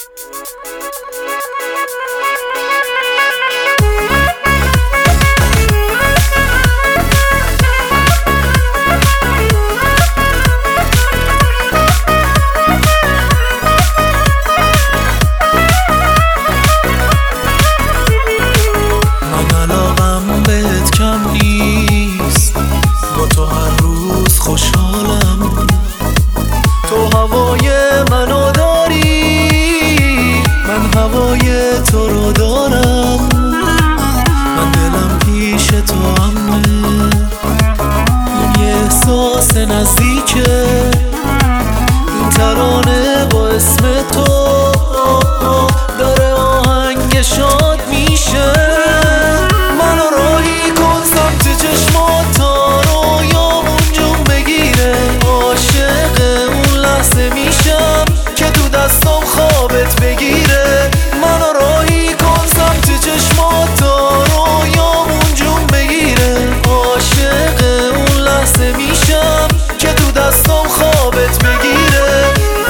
خوشحالم تو هوای منو داری، من هوای تو رو دارم. من دلم پیش تو امنه، این یه احساس نزدیکه. این ترانه با اسم تو داره آهنگ شاد میشه. منو راهی کن سمت چشمات تا رویامون جون بگیره. عاشق اون لحظه میشم که تو دستام خوابت بگیره. منو راهی کن سمت چشمات تا رویامون جون بگیره. عاشق اون لحظه میشم که تو دستام خوابت بگیره.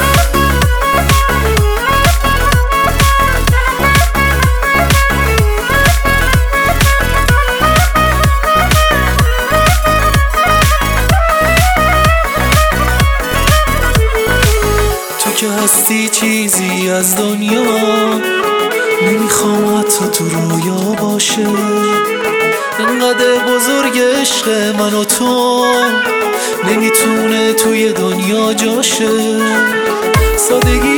که هستی چیزی از دنیا، نمیخوام حتی تو رویا باشه. انقدر بزرگ عشق من و تو، نمیتونه توی دنیا جاشه. سادگی